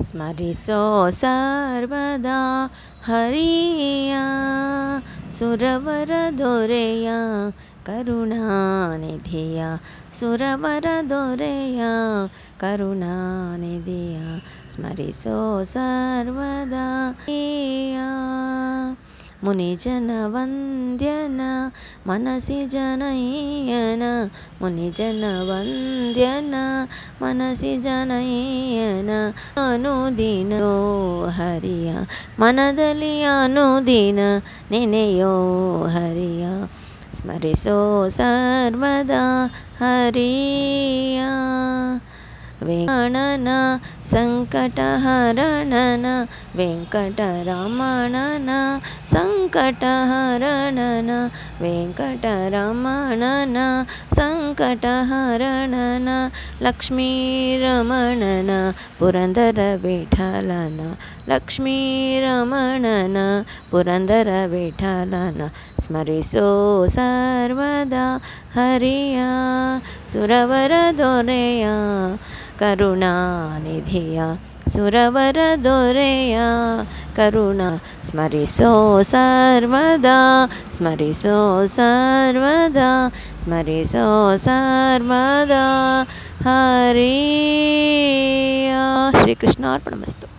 ಸ್ಮರಿಸೋ ಸರ್ವದಾ ಹರಿಯ ಸುರವರ ದೊರೆಯ ಕರುಣಾನಿಧಿಯ ಸುರವರ ದೊರೆಯ ಕರುಣಾನಿಧಿಯ ಸ್ಮರಿಸೋ ಸರ್ವದಾ ಹರಿಯ ಮುನಿಜನ ವಂದ್ಯನ ಮನಸಿ ಜನಯ್ಯನ ಮುನಿಜನ ವಂದ್ಯನ ಮನಸಿ ಜನಯ್ಯನ ಅನುದಿನ ಹರಿಯ ಮನದಲ್ಲಿ ಅನುದಿನ ನೆನೆಯೋ ಹರಿಯ ಸ್ಮರಿಸೋ ಸರ್ವದಾ ಹರಿಯ ವೆಂಕಟರಮಣನ ಸಂಕಟಹರಣನ ವೆಂಕಟರಮಣನ ಸಂಕಟಹರಣನ ವೆಂಕಟರಮಣನ ಸಂಕಟಹರಣನ ಲಕ್ಷ್ಮೀರಮಣನ ಪುರಂದರ ವಿಠಲನ ಲಕ್ಷ್ಮೀರಮಣನ ಪುರಂದರ ವಿಠಲನ ಸ್ಮರಿಸೋ ಸರ್ವದಾ ಹರಿಯ ಸುರವರ ದೊರೆಯ ಕರುಣಾನಿಧಿಯ ಸುರವರ ದೊರೆಯ ಕರುಣಾ ಸ್ಮರಿಸೋ ಸರ್ವದಾ ಸ್ಮರಿಸೋ ಸರ್ವದಾ ಸ್ಮರಿಸೋ ಸರ್ವದಾ ಹರಿಯ ಶ್ರೀಕೃಷ್ಣಾರ್ಪಣಮಸ್ತು.